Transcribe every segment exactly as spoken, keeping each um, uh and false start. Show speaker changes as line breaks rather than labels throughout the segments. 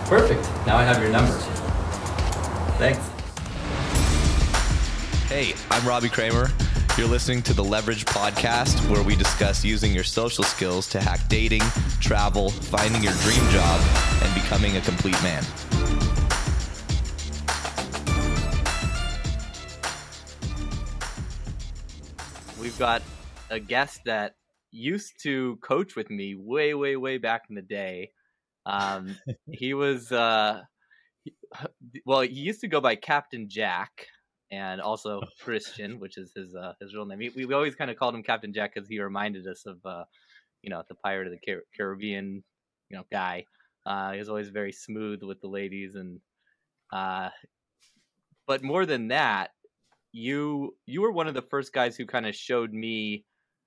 Perfect. Now I have your number. Thanks.
Hey, I'm Robbie Kramer. You're listening to the Leverage Podcast, where we discuss using your social skills to hack dating, travel, finding your dream job, and becoming a complete man.
We've got a guest that used to coach with me way, way, way back in the day. Um, he was, uh, well, he used to go by Captain Jack and also Christian, which is his uh, his real name. We, we always kind of called him Captain Jack because he reminded us of, uh, you know, the Pirate of the Car- Caribbean, you know, guy. Uh, he was always very smooth with the ladies, and uh, but more than that, you you were one of the first guys who kind of showed me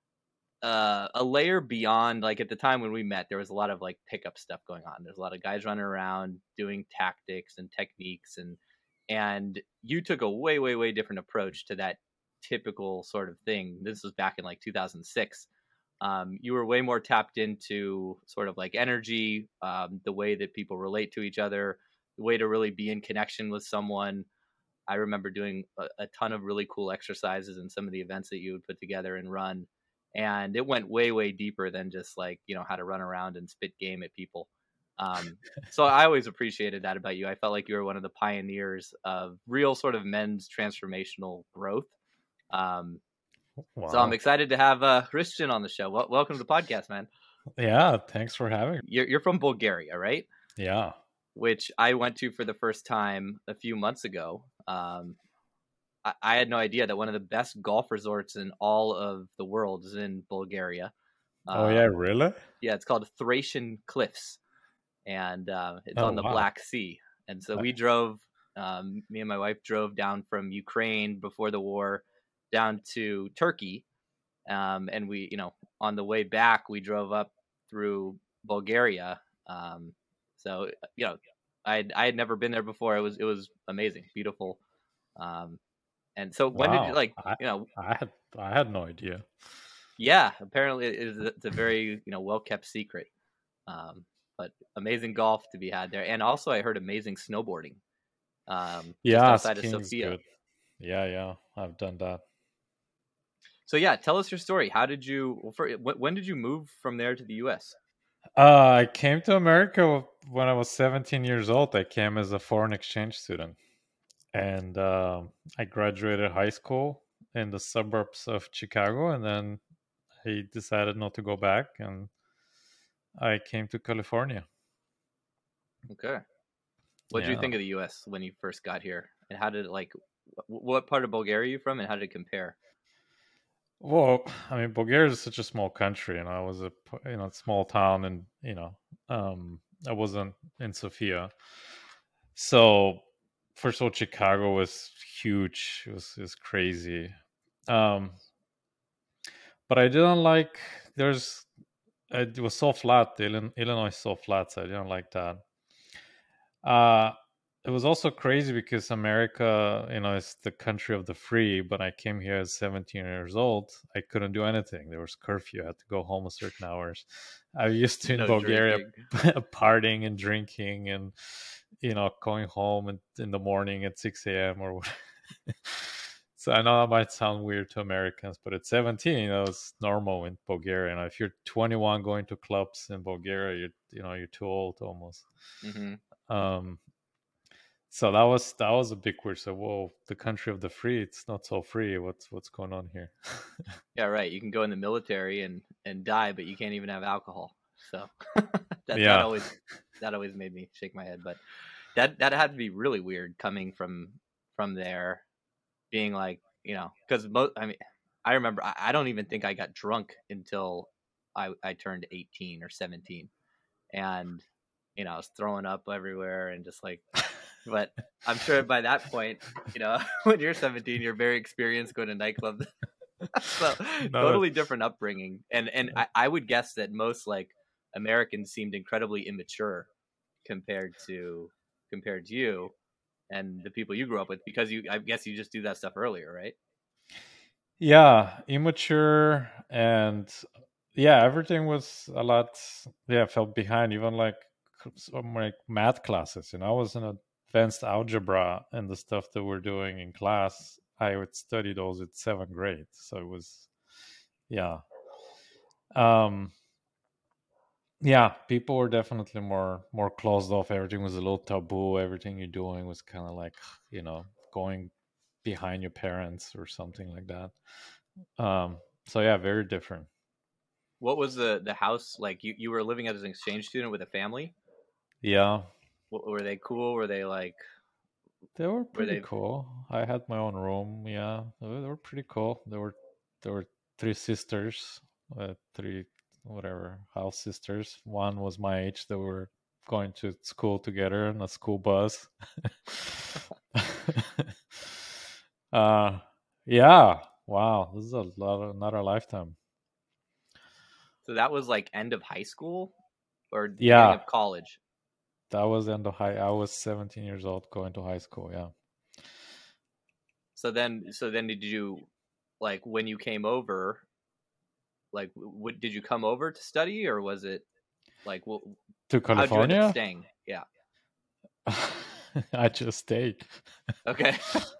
uh, a layer beyond. Like at the time when we met, there was a lot of like pickup stuff going on. There's a lot of guys running around doing tactics and techniques, and and you took a way, way, way different approach to that typical sort of thing. This was back in like two thousand six. Um, you were way more tapped into sort of like energy, um, the way that people relate to each other, the way to really be in connection with someone. I remember doing a, a ton of really cool exercises in some of the events that you would put together and run. And it went way, way deeper than just like, you know, how to run around and spit game at people. Um, so I always appreciated that about you. I felt like you were one of the pioneers of real sort of men's transformational growth. Um, wow. So I'm excited to have uh, Christian on the show. Well, welcome to the podcast, man.
Yeah, thanks for having me.
You're, you're from Bulgaria, right?
Yeah.
Which I went to for the first time a few months ago. Um, I, I had no idea that one of the best golf resorts in all of the world is in Bulgaria.
Oh, um, yeah, really?
Yeah, it's called Thracian Cliffs, and uh, it's oh, on the wow. Black Sea. And so we drove, um, me and my wife drove down from Ukraine before the war down to Turkey. Um, and we, you know, on the way back, we drove up through Bulgaria. Um, so, you know, I I had never been there before. It was it was amazing, beautiful. Um, and so when
wow.
did you like
I,
you know
I had I had no idea.
Yeah, apparently it is, it's a very you know well kept secret. Um, but amazing golf to be had there, and also I heard amazing snowboarding. Um,
yeah,
just outside of Sofia.
Good. Yeah, yeah, I've done that.
So yeah, tell us your story. How did you? Well, for, when did you move from there to the U S?
Uh, I came to America when I was seventeen years old. I came as a foreign exchange student. And uh, I graduated high school in the suburbs of Chicago. And then I decided not to go back. And I came to California.
Okay. What did yeah. you think of the U S when you first got here? And how did it, like, what part of Bulgaria are you from? And how did it compare?
Well, I mean, Bulgaria is such a small country, and I was a you know small town, and you know, um, I wasn't in Sofia. So, first of all, Chicago was huge; it was, it was crazy. Um, but I didn't like. There's, it was so flat. Illinois is so flat, so I didn't like that. Uh It was also crazy because America, you know, is the country of the free. But I came here at seventeen years old. I couldn't do anything. There was curfew. I had to go home at certain hours. I used to in no Bulgaria partying and drinking and, you know, going home in, in the morning at six a.m. or whatever. So I know that might sound weird to Americans, but at seventeen, you know, it's normal in Bulgaria. And if you're twenty-one going to clubs in Bulgaria, you're, you know, you're too old almost. Mm-hmm. Um, So that was that was a big weird. So, whoa, the country of the free, it's not so free. What's what's going on here?
Yeah, right. You can go in the military and, and die, but you can't even have alcohol. So that,
yeah.
that always that always made me shake my head. But that that had to be really weird coming from from there, being like, you know, because most. I mean, I remember I, I don't even think I got drunk until I I turned eighteen or seventeen, and you know I was throwing up everywhere and just like. But I'm sure by that point, you know, when you're seventeen, you're very experienced going to nightclubs. So no, totally different upbringing. And and I, I would guess that most like Americans seemed incredibly immature compared to compared to you and the people you grew up with, because you I guess you just do that stuff earlier, right?
Yeah, immature, and yeah, everything was a lot. Yeah, felt behind. Even like some like math classes. You know, I was in advanced algebra and the stuff that we're doing in class. I would study those at seventh grade, so it was, yeah, um, yeah. People were definitely more more closed off. Everything was a little taboo. Everything you're doing was kind of like, you know, going behind your parents or something like that. Um, so yeah, very different.
What was the the house like? You you were living as an exchange student with a family.
Yeah,
W- Were they cool? Were they like?
they were
Were
pretty
they
cool. I had my own room. Yeah, they were, they were pretty cool. There were there were three sisters, uh, three whatever house sisters. One was my age. That were going to school together in a school bus. uh, yeah. Wow, this is a lot of another lifetime.
so that was like end of high school or beginning
Yeah,
of college?
that was end of high. I was seventeen years old going to high school. Yeah.
So then so then did you like when you came over? Like, what did you come over to study, or was it like what?
To
How'd you end
California?
up staying? Yeah.
I just stayed.
Okay.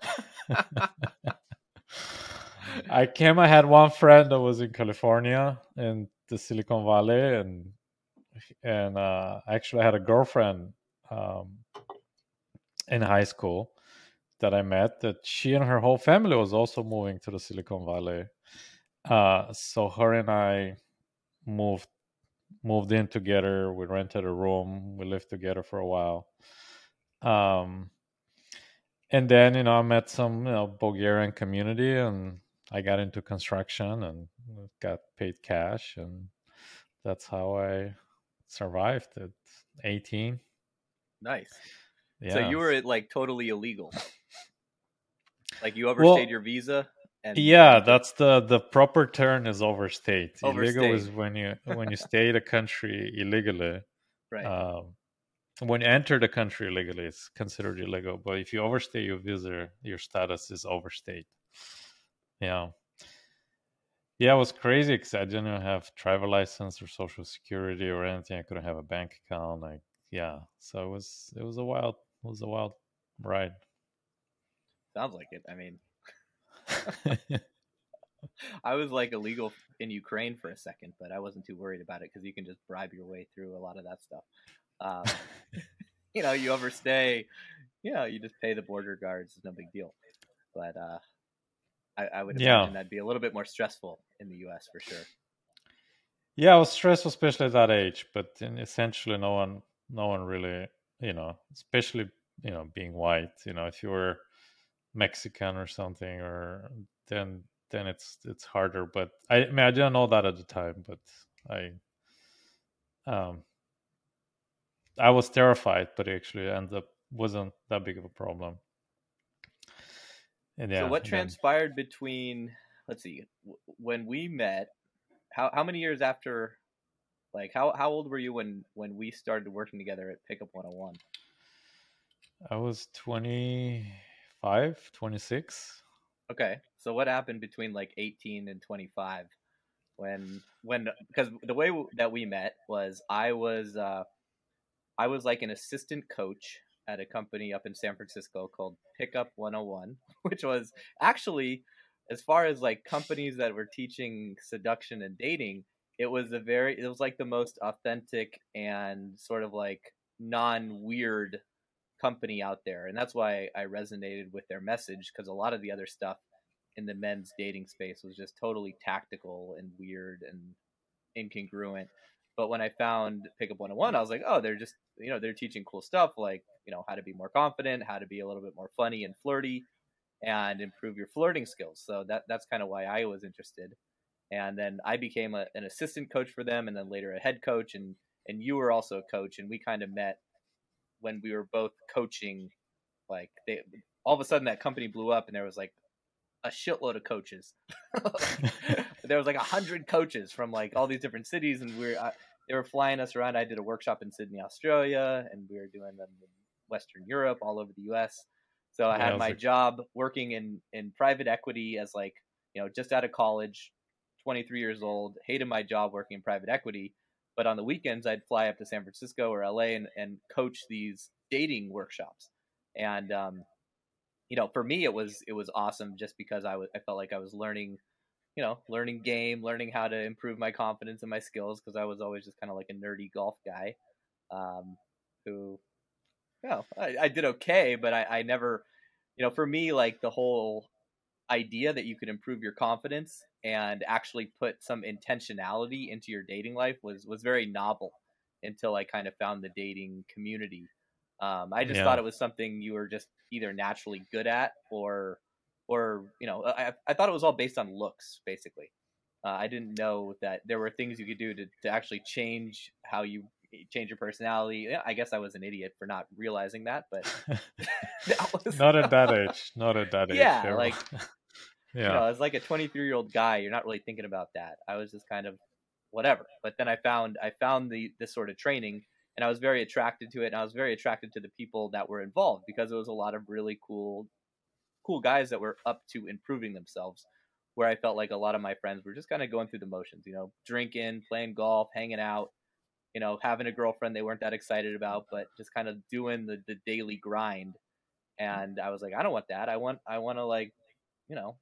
I came. I had one friend that was in California in the Silicon Valley, and and uh, actually I had a girlfriend um, in high school that I met. That she and her whole family was also moving to the Silicon Valley. Uh, so her and I moved moved in together. We rented a room. We lived together for a while. Um, and then you know I met some you know Bulgarian community, and I got into construction and got paid cash, and that's how I survived at eighteen.
Nice.
Yeah.
So you were like totally illegal. Like you
Well,
overstayed your visa, and
yeah,
and
that's the the proper term is overstayed. Illegal
overstayed.
is when you when you stay the country illegally.
Right.
Um, when you enter the country illegally, it's considered illegal. But if you overstay your visa, your status is overstayed. Yeah. Yeah, it was crazy because I didn't have driver license or social security or anything. I couldn't have a bank account. Like, yeah. So it was it was a wild it was a wild ride.
Sounds like it. I mean, I was like illegal in Ukraine for a second, but I wasn't too worried about it because you can just bribe your way through a lot of that stuff. Um, you know, you overstay, you know, you just pay the border guards. It's no big deal. But uh, I, I would
Yeah.
imagine that'd be a little bit more stressful in the U S for sure.
Yeah, I was stressful, especially at that age. But then essentially, no one, no one really, you know, especially you know, being white. You know, if you were Mexican or something, or then then it's it's harder. But I, I mean, I didn't know that at the time. But I, um, I was terrified, but it actually ended up wasn't that big of a problem. And yeah,
So what
then
transpired between, let's see, w- when we met, how how many years after, like how how old were you when when we started working together at Pickup one oh one?
I was twenty-five, twenty-six.
Okay. So what happened between like eighteen and twenty-five when when because the way w- that we met was I was uh I was like an assistant coach at a company up in San Francisco called Pickup one oh one, which was actually, as far as like companies that were teaching seduction and dating, it was a very, it was like the most authentic and sort of like non-weird company out there. And that's why I resonated with their message, because a lot of the other stuff in the men's dating space was just totally tactical and weird and incongruent. But when I found Pickup one oh one, I was like, oh, they're just, you know, they're teaching cool stuff like, you know, how to be more confident, how to be a little bit more funny and flirty, and improve your flirting skills. So that that's kind of why I was interested. And then I became a, an assistant coach for them, and then later a head coach, and and you were also a coach, and we kind of met when we were both coaching. Like they, all of a sudden that company blew up, and there was like a shitload of coaches. There was like a hundred coaches from like all these different cities, and we we're uh, they were flying us around. I did a workshop in Sydney, Australia, and we were doing them in Western Europe, all over the U S. So I
Yeah, I
had
was
my
like-
job working in in private equity as like, you know, just out of college, twenty-three years old, hated my job working in private equity. But on the weekends, I'd fly up to San Francisco or L A and, and coach these dating workshops. And, um, you know, for me, it was, it was awesome just because I was, I felt like I was learning, you know, learning game, learning how to improve my confidence and my skills. Cause I was always just kind of like a nerdy golf guy, um, who, you know, I, I did okay, but I, I never, you know, for me, like the whole idea that you could improve your confidence and actually put some intentionality into your dating life was, was very novel until I kind of found the dating community. Um, I just
Yeah.
thought it was something you were just either naturally good at or, or, you know, I, I thought it was all based on looks, basically. Uh, I didn't know that there were things you could do to, to actually change how you change your personality. Yeah, I guess I was an idiot for not realizing that, but that was
Not at that age. Not at that age.
yeah,
Daryl.
like,
yeah.
you know, as like a twenty-three year old guy, you're not really thinking about that. I was just kind of whatever. But then I found, I found the, this sort of training and I was very attracted to it. And I was very attracted to the people that were involved because it was a lot of really cool, cool guys that were up to improving themselves, where I felt like a lot of my friends were just kind of going through the motions, you know, drinking, playing golf, hanging out, you know, having a girlfriend they weren't that excited about, but just kind of doing the, the daily grind. And I was like, I don't want that. I want, I want to like, you know,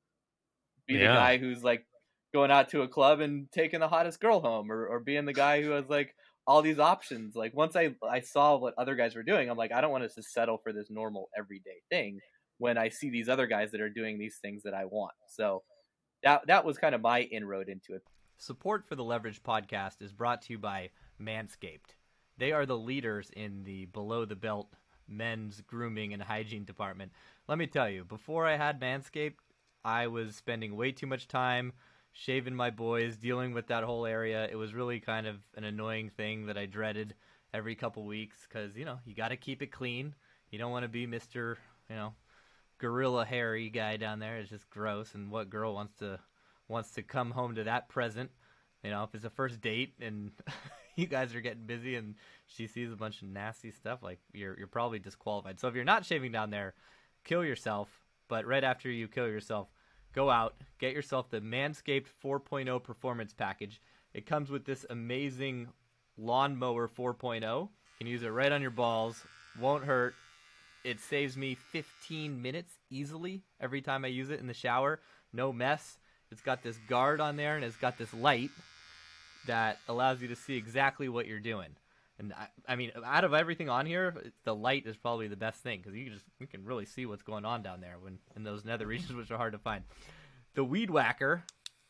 be the
Yeah.
guy who's like going out to a club and taking the hottest girl home, or, or being the guy who has like all these options. Like once I, I saw what other guys were doing, I'm like, I don't want us to settle for this normal everyday thing when I see these other guys that are doing these things that I want. So that, that was kind of my inroad into it.
Support for the Leverage Podcast is brought to you by Manscaped. They are the leaders in the below the belt men's grooming and hygiene department. Let me tell you, before I had Manscaped, I was spending way too much time shaving my boys, dealing with that whole area. It was really kind of an annoying thing that I dreaded every couple weeks because, you know, you got to keep it clean. You don't want to be Mister, you know, gorilla hairy guy down there. It's just gross. And what girl wants to wants to come home to that present? You know, if it's a first date and you guys are getting busy and she sees a bunch of nasty stuff, like you're you're probably disqualified. So if you're not shaving down there, kill yourself. But right after you kill yourself, go out, get yourself the Manscaped four point oh Performance Package. It comes with this amazing lawnmower four point oh. You can use it right on your balls. Won't hurt. It saves me fifteen minutes easily every time I use it in the shower. No mess. It's got this guard on there, and it's got this light that allows you to see exactly what you're doing. And I, I mean, out of everything on here, the light is probably the best thing because you can just you can really see what's going on down there when in those nether regions, which are hard to find. The Weed Whacker,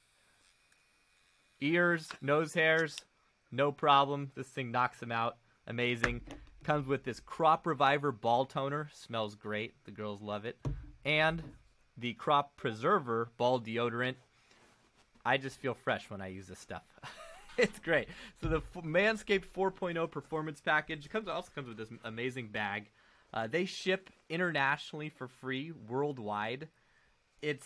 ears, nose hairs, no problem. This thing knocks them out. Amazing. Comes with this Crop Reviver ball toner. Smells great. The girls love it. And the Crop Preserver ball deodorant. I just feel fresh when I use this stuff. It's great. So the Manscaped four point oh Performance Package comes also comes with this amazing bag. Uh, they ship internationally for free worldwide. It's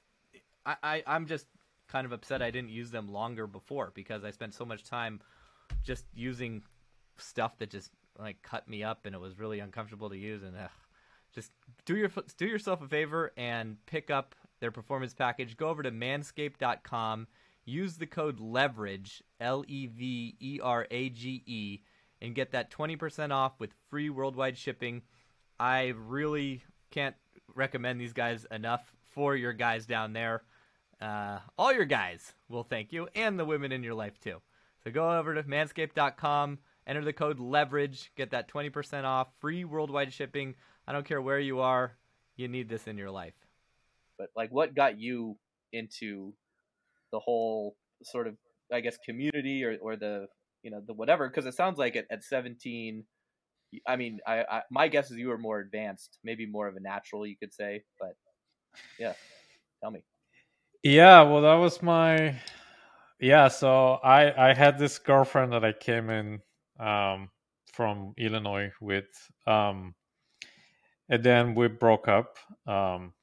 I, I I'm just kind of upset I didn't use them longer before because I spent so much time just using stuff that just like cut me up and it was really uncomfortable to use. And ugh, just do your do yourself a favor and pick up their performance package. Go over to manscaped dot com. Use the code LEVERAGE, L E V E R A G E, and get that twenty percent off with free worldwide shipping. I really can't recommend these guys enough for your guys down there. Uh, all your guys will thank you, and the women in your life too. So go over to manscaped dot com, enter the code LEVERAGE, get that twenty percent off, free worldwide shipping. I don't care where you are, you need this in your life.
But like, what got you into the whole sort of, I guess, community or, or the, you know, the whatever? Because it sounds like at, at seventeen, I mean, I, I my guess is you were more advanced, maybe more of a natural, you could say. But yeah, tell me.
Yeah, well, that was my, yeah, so I, I had this girlfriend that I came in um, from Illinois with, um, and then we broke up. Um,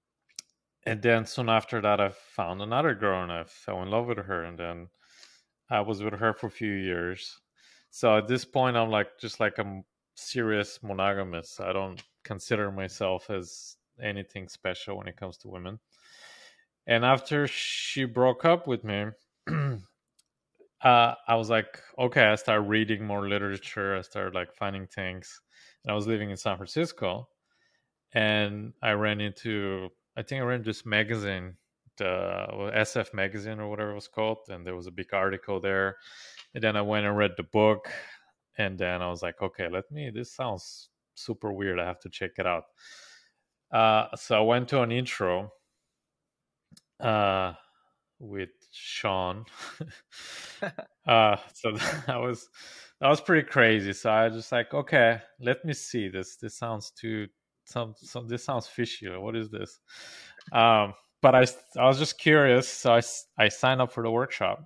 and then soon after that, I found another girl and I fell in love with her. And then I was with her for a few years. So at this point, I'm like, just like I'm serious monogamous. I don't consider myself as anything special when it comes to women. And after she broke up with me, uh, I was like, okay, I started reading more literature. I started like finding things. And I was living in San Francisco, and I ran into, I think I ran this magazine, the well, S F magazine or whatever it was called, and there was a big article there. And then I went and read the book, and then I was like, okay, let me. This sounds super weird. I have to check it out. Uh, so I went to an intro uh, with Sean. uh, so that was that was pretty crazy. So I was just like, okay, let me see this. This sounds too some some. This sounds fishy. What is this? Um, but I I was just curious, so I I signed up for the workshop,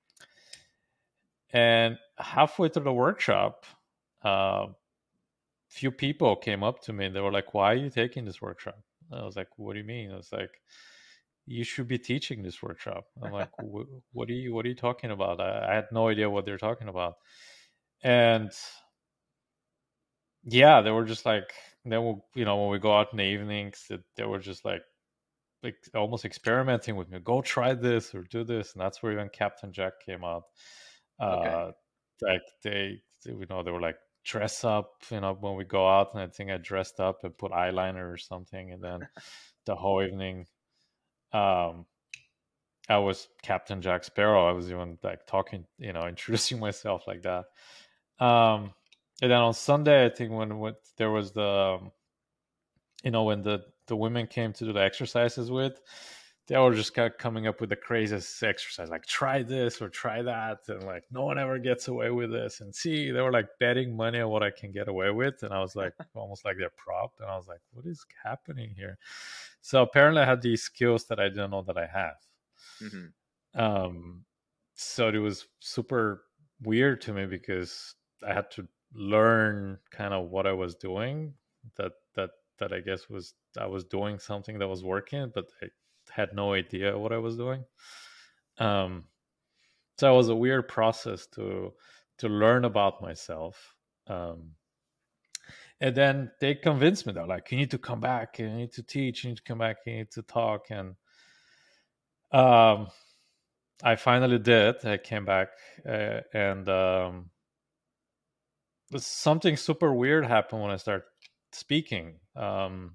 and halfway through the workshop, uh, few people came up to me and they were like, "Why are you taking this workshop?" And I was like, "What do you mean?" I was like, "You should be teaching this workshop." I'm like, "What are you What are you talking about?" I, I had no idea what they're talking about, and yeah, they were just like, then we, you know, when we go out in the evenings, they, they were just like, like almost experimenting with me. Go try this or do this, and that's where even Captain Jack came out. Uh,
Okay.
Like they, they, you know, they were like, dress up, you know, when we go out, and I think I dressed up and put eyeliner or something, and then the whole evening, um, I was Captain Jack Sparrow. I was even like talking, you know, introducing myself like that. Um, and then on Sunday, I think when, when there was the, um, you know, when the the women came to do the exercises with, they were just kind of coming up with the craziest exercise, like try this or try that, and like no one ever gets away with this. And see, they were like betting money on what I can get away with, and I was like almost like their prop, and I was like, what is happening here? So apparently, I had these skills that I didn't know that I have.
Mm-hmm.
Um, so it was super weird to me because I had to learn kind of what I was doing. That that that I guess was I was doing something that was working, but I had no idea what I was doing. Um, so it was a weird process to to learn about myself. Um, and then they convinced me, they're like, you need to come back, you need to teach, you need to come back, you need to talk. And um, I finally did. I came back, uh, and um, something super weird happened when I started speaking. Um,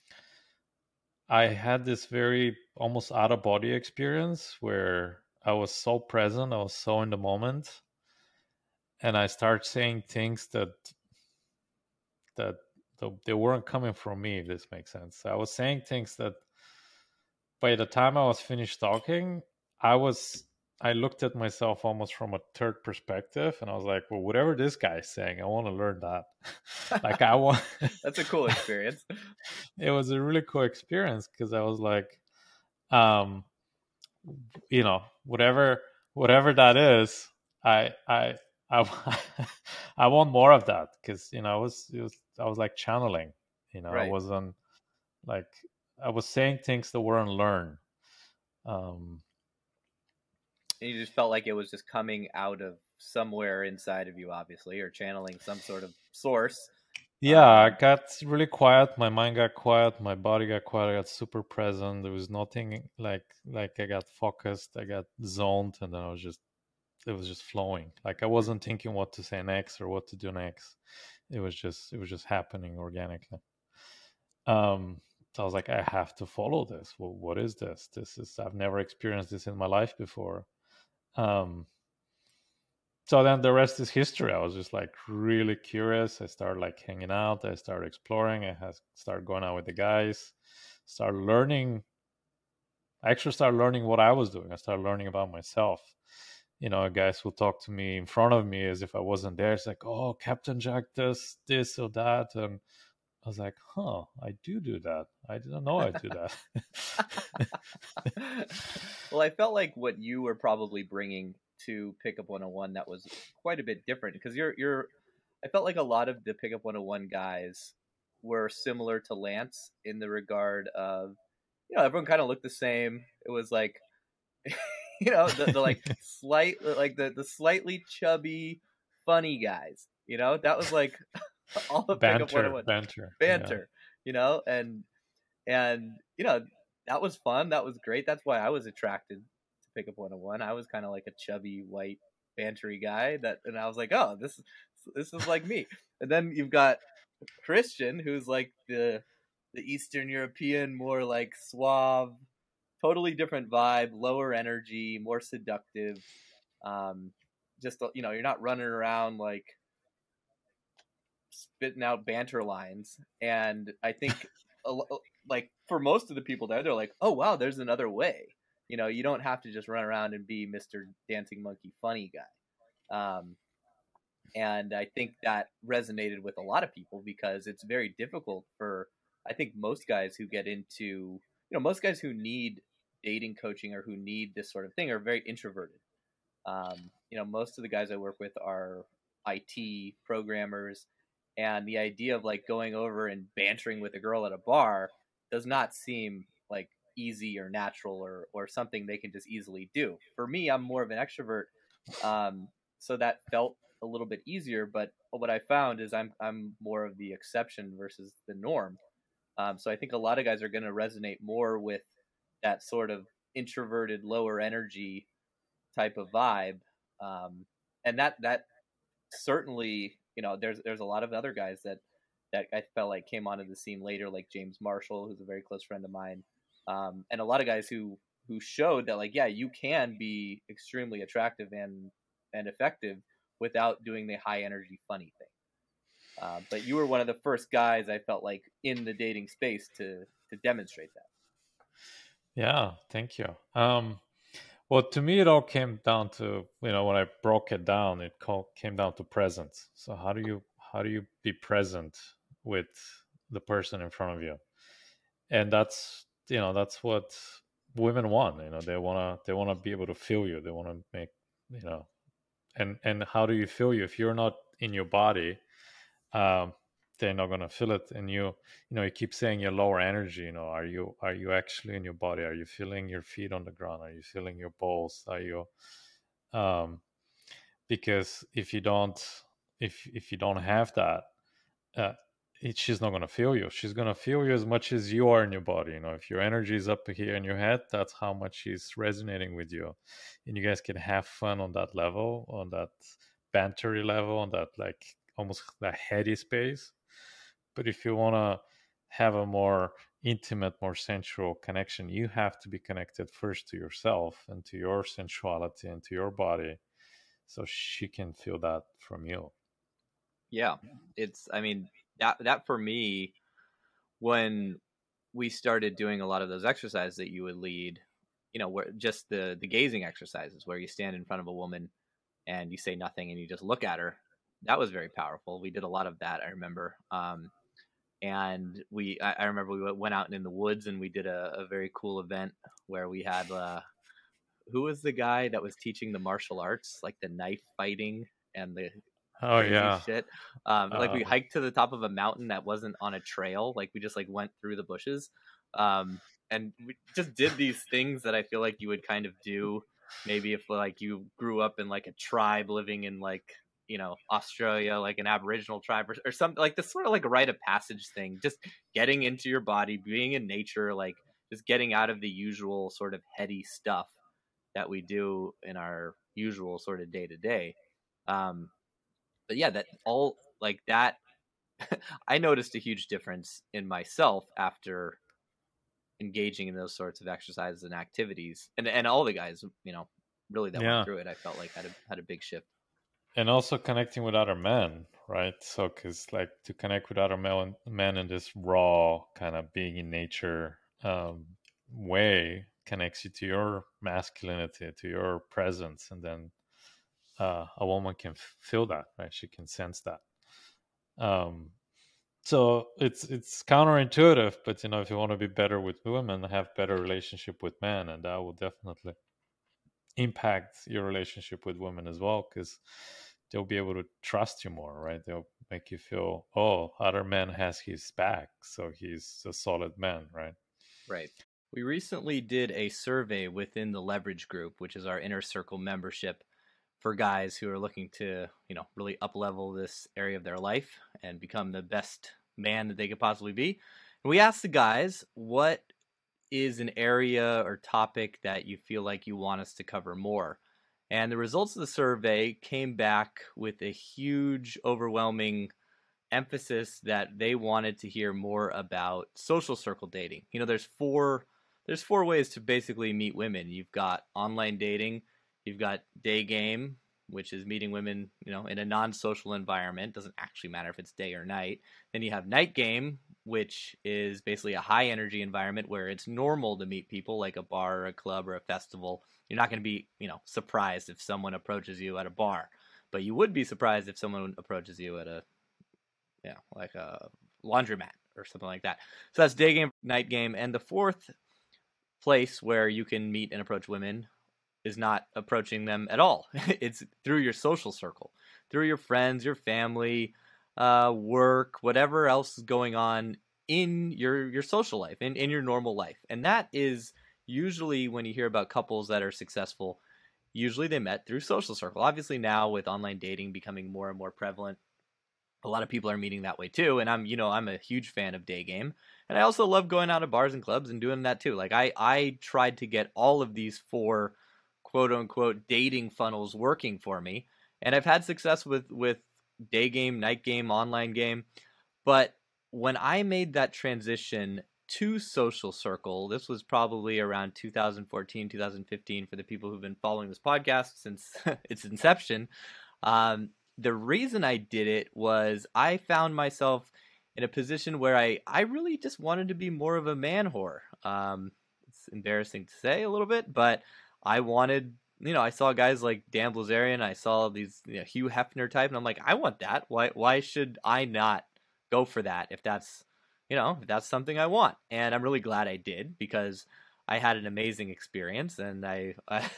I had this very almost out of body experience where I was so present, I was so in the moment, and I started saying things that that they weren't coming from me. If this makes sense, I was saying things that by the time I was finished talking, I was I looked at myself almost from a third perspective, and I was like, well, whatever this guy's saying, I want to learn that. Like I want.
That's a cool experience.
It was a really cool experience because I was like, um, you know, whatever whatever that is, I I I I want more of that because you know I was it was I was like channeling, you know, I
Right.
wasn't like I was saying things that weren't learned. Um,
And you just felt like it was just coming out of somewhere inside of you, obviously, or channeling some sort of source.
Yeah, I
Um,
got really quiet. My mind got quiet. My body got quiet. I got super present. There was nothing like like I got focused. I got zoned, and then I was just it was just flowing. Like I wasn't thinking what to say next or what to do next. It was just it was just happening organically. Um, so I was like, I have to follow this. Well, what is this? This is I've never experienced this in my life before. Um, so then the rest is history. I was just like really curious. I started like hanging out. I started exploring. I had started going out with the guys. Started learning. I actually started learning what I was doing. I started learning about myself. You know, guys will talk to me in front of me as if I wasn't there. It's like, oh, Captain Jack does this or that, and I was like, huh, I do do that. I didn't know I do that.
well, I felt like what you were probably bringing to Pickup one oh one that was quite a bit different because you're you're. I felt like a lot of the Pickup one oh one guys were similar to Lance in the regard of, you know, everyone kind of looked the same. It was like, you know, the, the like slight, like the the slightly chubby, funny guys. You know, that was like all of Pickup one oh one.
Banter,
banter. Yeah. You know, and and you know that was fun. That was great. That's why I was attracted to Pickup one oh one. I was kind of like a chubby white bantery guy that, and I was like, oh, this this is like me. And then you've got Christian, who's like the the Eastern European, more like suave, totally different vibe, lower energy, more seductive. Um, just you know, you're not running around like spitting out banter lines. And I think like for most of the people there, they're like, oh wow, there's another way. You know, you don't have to just run around and be Mister Dancing Monkey funny guy. Um, and I think that resonated with a lot of people because it's very difficult for, I think most guys who get into, you know, most guys who need dating coaching or who need this sort of thing are very introverted. Um, you know, most of the guys I work with are I T programmers, and the idea of like going over and bantering with a girl at a bar does not seem like easy or natural or or something they can just easily do. For me, I'm more of an extrovert, um, so that felt a little bit easier. But what I found is I'm I'm more of the exception versus the norm. Um, so I think a lot of guys are going to resonate more with that sort of introverted, lower energy type of vibe, um, and that that certainly, you know, there's there's a lot of other guys that that I felt like came onto the scene later, like James Marshall, who's a very close friend of mine, um, and a lot of guys who who showed that like, yeah, you can be extremely attractive and and effective without doing the high energy funny thing. Uh, but you were one of the first guys I felt like in the dating space to to demonstrate that.
Yeah, thank you. Um, well, to me, it all came down to, you know, when I broke it down, it call, came down to presence. So how do you how do you be present with the person in front of you? And that's, you know, that's what women want. You know, they wanna they wanna be able to feel you. They want to make, you know, and and how do you feel you if you're not in your body? Um, they're not gonna feel it. And you, you know, you keep saying you're lower energy. You know, are you are you actually in your body? Are you feeling your feet on the ground? Are you feeling your balls? Are you, um, because if you don't, if if you don't have that, uh, it, she's not gonna feel you. She's gonna feel you as much as you are in your body. You know, if your energy is up here in your head, that's how much she's resonating with you, and you guys can have fun on that level, on that bantery level, on that like almost that heady space. But if you want to have a more intimate, more sensual connection, you have to be connected first to yourself and to your sensuality and to your body, so she can feel that from you.
Yeah, it's, I mean, that that for me, when we started doing a lot of those exercises that you would lead, you know, where just the the gazing exercises where you stand in front of a woman and you say nothing and you just look at her, that was very powerful. We did a lot of that, I remember. Um, and we, I, I remember we went out in the woods and we did a, a very cool event where we had, uh, who was the guy that was teaching the martial arts, like the knife fighting and the
Oh
crazy
yeah.
shit. Um, like we
Uh,
hiked to the top of a mountain that wasn't on a trail. Like we just like went through the bushes. Um, and we just did these things that I feel like you would kind of do maybe if like you grew up in like a tribe living in like, you know, Australia, like an Aboriginal tribe or, or something, like this sort of like a rite of passage thing, just getting into your body, being in nature, like just getting out of the usual sort of heady stuff that we do in our usual sort of day to day. Um, but yeah, that all like that, I noticed a huge difference in myself after engaging in those sorts of exercises and activities, and and all the guys, you know, really that
yeah.
went through it, I felt like had a had a big shift.
And also connecting with other men, right? So, because like to connect with other men, men in this raw kind of being in nature um, way connects you to your masculinity, to your presence, and then uh, a woman can f- feel that, right? She can sense that. Um, so it's it's counterintuitive, but you know, if you want to be better with women, have better relationship with men, and that will definitely impact your relationship with women as well, because they'll be able to trust you more, right? They'll make you feel, oh, other man has his back, so he's a solid man, right?
Right. We recently did a survey within the Leverage Group, which is our inner circle membership for guys who are looking to, you know, really up level this area of their life and become the best man that they could possibly be. And we asked the guys, what is an area or topic that you feel like you want us to cover more? And the results of the survey came back with a huge, overwhelming emphasis that they wanted to hear more about social circle dating. You know, there's four there's four ways to basically meet women. You've got online dating, you've got day game, which is meeting women, you know, in a non-social environment. Doesn't actually matter if it's day or night. Then you have night game, which is basically a high energy environment where it's normal to meet people, like a bar or a club or a festival. You're not going to be, you know, surprised if someone approaches you at a bar, but you would be surprised if someone approaches you at a, yeah, like a laundromat or something like that. So that's day game, night game. And the fourth place where you can meet and approach women is not approaching them at all. It's through your social circle, through your friends, your family, uh, work, whatever else is going on in your, your social life, in, in your normal life. And that is usually when you hear about couples that are successful, usually they met through social circle. Obviously now with online dating becoming more and more prevalent, a lot of people are meeting that way too. And I'm, you know, I'm a huge fan of day game. And I also love going out to bars and clubs and doing that too. Like I, I tried to get all of these four quote unquote dating funnels working for me. And I've had success with, with day game, night game, online game. But when I made that transition to social circle, this was probably around two thousand fourteen, two thousand fifteen for the people who've been following this podcast since its inception. Um, the reason I did it was I found myself in a position where I, I really just wanted to be more of a man whore. Um, it's embarrassing to say a little bit, but I wanted, you know, I saw guys like Dan Blazarian, I saw these, you know, Hugh Hefner type, and I'm like, I want that. Why, why should I not go for that if that's, you know, if that's something I want? And I'm really glad I did, because I had an amazing experience, and I, I,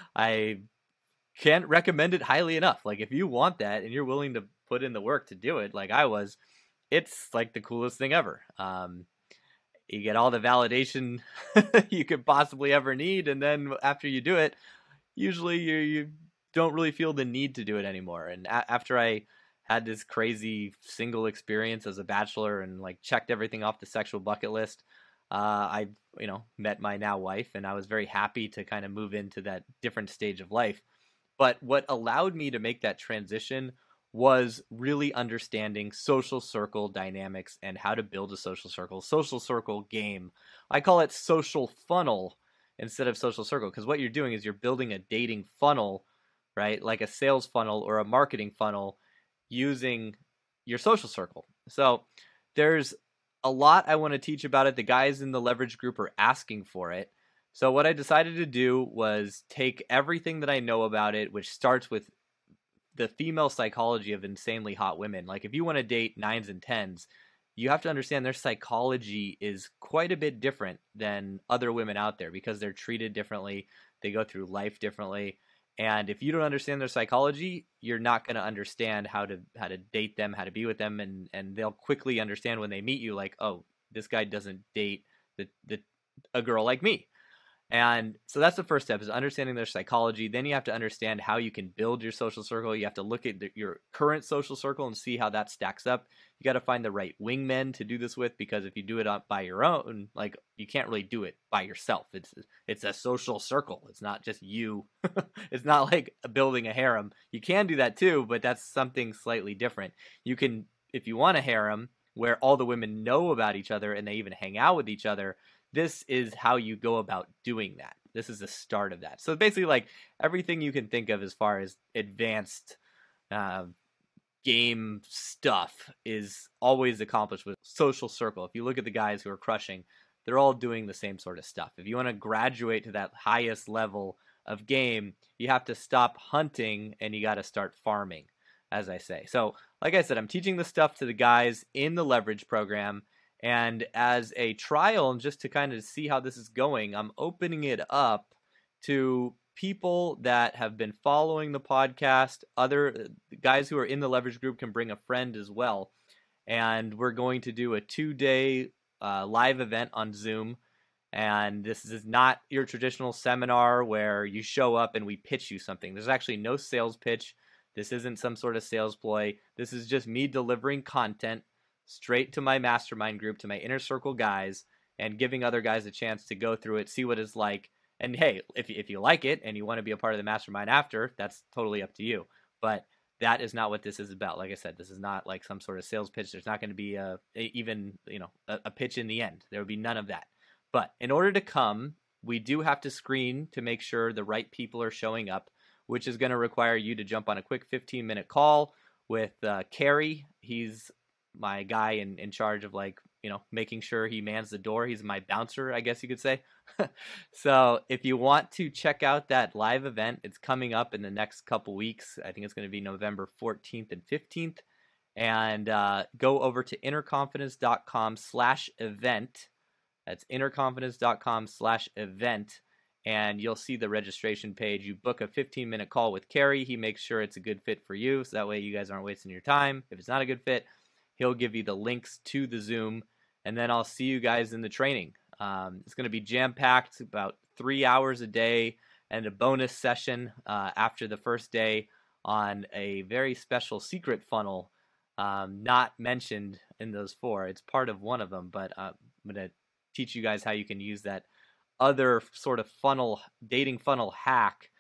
I can't recommend it highly enough. Like, if you want that and you're willing to put in the work to do it, like I was, it's like the coolest thing ever. Um, you get all the validation you could possibly ever need, and then after you do it, usually you you don't really feel the need to do it anymore. And a- after I had this crazy single experience as a bachelor and like checked everything off the sexual bucket list, uh, I you know met my now wife, and I was very happy to kind of move into that different stage of life. But what allowed me to make that transition was really understanding social circle dynamics and how to build a social circle, social circle game. I call it social funnel instead of social circle, because what you're doing is you're building a dating funnel, right? Like a sales funnel or a marketing funnel using your social circle. So there's a lot I want to teach about it. The guys in the Leverage group are asking for it. So what I decided to do was take everything that I know about it, which starts with the female psychology of insanely hot women. Like, if you want to date nines and tens, you have to understand their psychology is quite a bit different than other women out there, because they're treated differently. They go through life differently. And if you don't understand their psychology, you're not going to understand how to how to date them, how to be with them. And, and they'll quickly understand when they meet you, like, oh, this guy doesn't date the, the a girl like me. And so that's the first step, is understanding their psychology. Then you have to understand how you can build your social circle. You have to look at the, your current social circle and see how that stacks up. You got to find the right wingmen to do this with, because if you do it up by your own, like, you can't really do it by yourself. It's it's a social circle. It's not just you. It's not like building a harem. You can do that too, but that's something slightly different. You can, if you want a harem where all the women know about each other and they even hang out with each other, this is how you go about doing that. This is the start of that. So basically, like, everything you can think of as far as advanced uh, game stuff is always accomplished with social circle. If you look at the guys who are crushing, they're all doing the same sort of stuff. If you want to graduate to that highest level of game, you have to stop hunting and you got to start farming, as I say. So, like I said, I'm teaching this stuff to the guys in the Leverage program. And as a trial, and just to kind of see how this is going, I'm opening it up to people that have been following the podcast. Other guys who are in the Leverage group can bring a friend as well. And we're going to do a two-day uh, live event on Zoom. And this is not your traditional seminar where you show up and we pitch you something. There's actually no sales pitch. This isn't some sort of sales ploy. This is just me delivering content straight to my mastermind group, to my inner circle guys, and giving other guys a chance to go through it, see what it's like,
And hey, if, if you like it and you want to be a part of the mastermind after, that's totally up to you. But that is not what this is about. Like I said, this is not like some sort of sales pitch. There's not going to be a, a even, you know, a, a pitch in the end. There would be none of that. But in order to come, we do have to screen to make sure the right people are showing up, which is going to require you to jump on a quick fifteen minute call with uh, Carrie. He's my guy in, in charge of like, you know, making sure he mans the door. He's my bouncer, I guess you could say. So if you want to check out that live event, it's coming up in the next couple weeks. I think it's going to be November fourteenth and fifteenth. And uh, go over to innerconfidence.com slash event. That's innerconfidence.com slash event. And you'll see the registration page. You book a fifteen minute call with Carrie. He makes sure it's a good fit for you. So that way you guys aren't wasting your time. If it's not a good fit, he'll give you the links to the Zoom. And then I'll see you guys in the training. Um, it's going to be jam-packed, about three hours a day, and a bonus session uh, after the first day on a very special secret funnel, um, not mentioned in those four. It's part of one of them, but uh, I'm going to teach you guys how you can use that other sort of funnel, dating funnel hack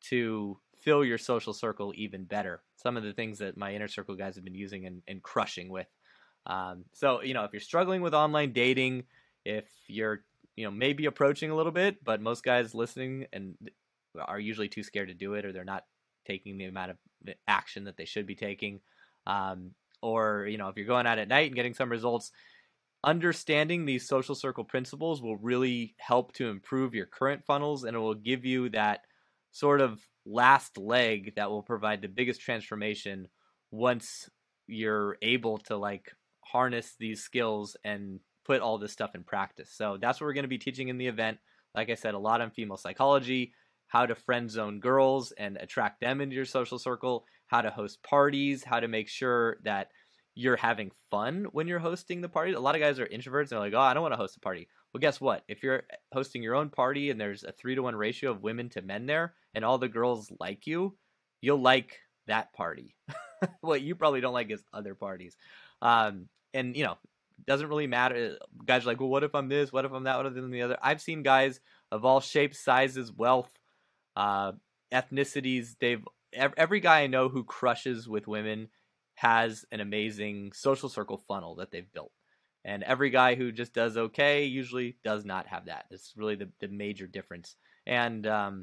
to fill your social circle even better. Some of the things that my inner circle guys have been using and, and crushing with. Um, so, you know, if you're struggling with online dating, if you're, you know, maybe approaching a little bit, but most guys listening and are usually too scared to do it, or they're not taking the amount of action that they should be taking. Um, or, you know, if you're going out at night and getting some results, understanding these social circle principles will really help to improve your current funnels, and it will give you that sort of last leg that will provide the biggest transformation once you're able to like harness these skills and put all this stuff in practice. So that's what we're going to be teaching in the event. Like I said, a lot on female psychology, how to friend zone girls and attract them into your social circle, how to host parties, how to make sure that you're having fun when you're hosting the party. A lot of guys are introverts and they're like, oh, I don't want to host a party. Well, guess what? If you're hosting your own party and there's a three to one ratio of women to men there and all the girls like you, you'll like that party. What you probably don't like is other parties. Um, and, you know, doesn't really matter. Guys are like, well, what if I'm this? What if I'm that? What if I'm the other? I've seen guys of all shapes, sizes, wealth, uh, ethnicities. They've every guy I know who crushes with women has an amazing social circle funnel that they've built. And every guy who just does okay usually does not have that. It's really the, the major difference. And um,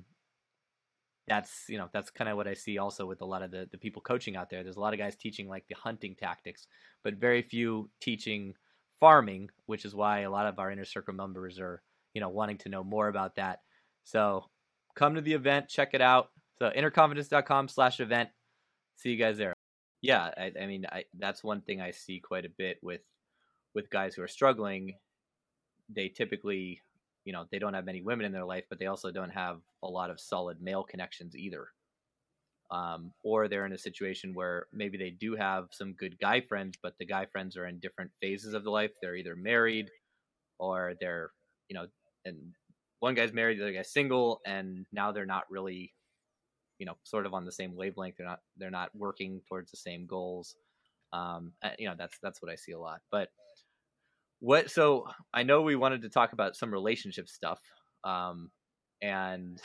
that's, you know, that's kind of what I see also with a lot of the, the people coaching out there. There's a lot of guys teaching like the hunting tactics, but very few teaching farming, which is why a lot of our inner circle members are, you know, wanting to know more about that. So come to the event, check it out. So innerconfidence.com slash event. See you guys there. Yeah, I, I mean, I, that's one thing I see quite a bit with with guys who are struggling. They typically, you know, they don't have many women in their life, but they also don't have a lot of solid male connections either. Um, or they're in a situation where maybe they do have some good guy friends, but the guy friends are in different phases of the life. They're either married or they're, you know, and one guy's married, the other guy's single, and now they're not really, you know, sort of on the same wavelength. They're not, they're not working towards the same goals. Um, you know, that's, that's what I see a lot. But what, so I know we wanted to talk about some relationship stuff. Um, and,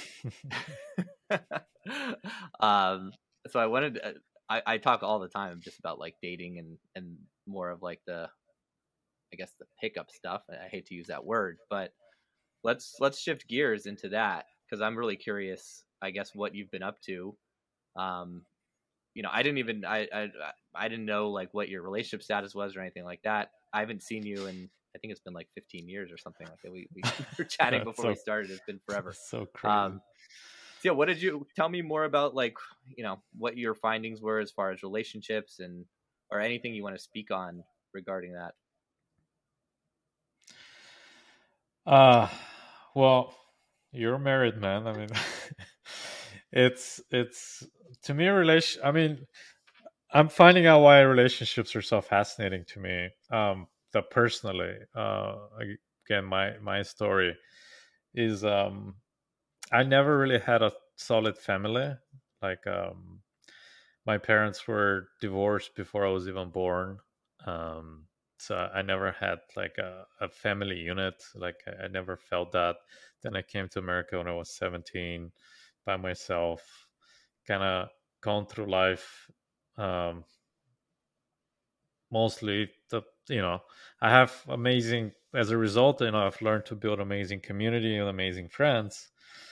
um, so I wanted to, I, I talk all the time just about like dating and, and more of like the, I guess the pickup stuff. I hate to use that word, but let's, let's shift gears into that. Cause I'm really curious, I guess, what you've been up to. Um, you know, I didn't even, I, I, I didn't know like what your relationship status was or anything like that. I haven't seen you in, I think it's been like fifteen years or something like that. We, we were chatting before so, we started. It's been forever.
So crazy. Um,
so yeah, what did you, tell me more about like, you know, what your findings were as far as relationships and, or anything you want to speak on regarding that.
Uh, well, you're a married man. I mean, it's, it's to me, a relation. I mean, I'm finding out why relationships are so fascinating to me. Um, that personally, uh, again, my, my story is, um, I never really had a solid family. Like, um, my parents were divorced before I was even born. Um, so I never had like a, a family unit. Like I, I never felt that. Then I came to America when I was seventeen by myself, kind of gone through life. Um, mostly the, you know, I have amazing, as a result, you know, I've learned to build amazing community and amazing friends.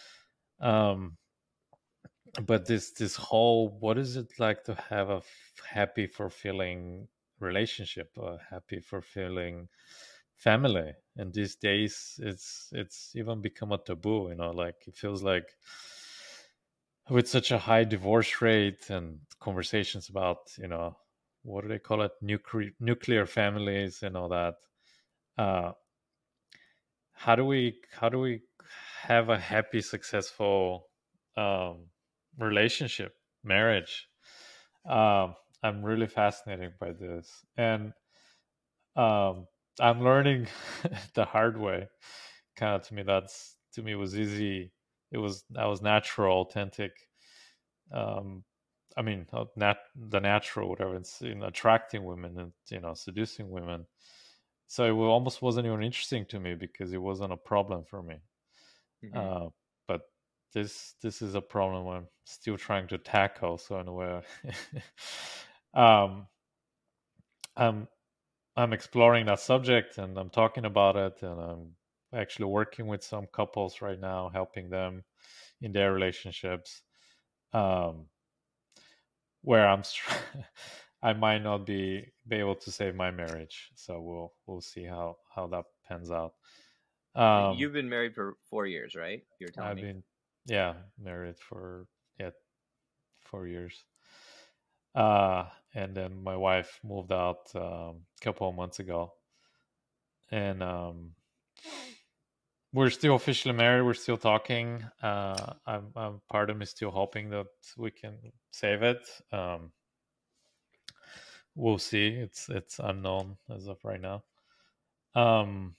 Um, but this, this whole, what is it like to have a f- happy, fulfilling relationship, a happy, fulfilling family? And these days it's, it's even become a taboo, you know, like it feels like with such a high divorce rate and conversations about, you know, what do they call it, nuclear nuclear families and all that, uh how do we how do we have a happy, successful um relationship, marriage? um I'm really fascinated by this, and um I'm learning the hard way. Kind of, to me, that's, to me, was easy. It was, that was natural, authentic. um I mean, uh, nat- the natural, whatever, it's, you know, attracting women and, you know, seducing women. So it wa- almost wasn't even interesting to me because it wasn't a problem for me.
Mm-hmm.
Uh, but this this is a problem I'm still trying to tackle. So in a way, um, I'm I'm exploring that subject and I'm talking about it, and I'm actually working with some couples right now, helping them in their relationships. Um, where I'm, str- I might not be be able to save my marriage. So we'll we'll see how how that pans out. Um,
You've been married for four years, right? You were telling
I've
me.
been, yeah, married for, yeah, four years. Uh, and then my wife moved out um, a couple of months ago, and um, we're still officially married. We're still talking. Uh, I'm, I'm part of me still hoping that we can save it. Um, we'll see. It's it's unknown as of right now. Um,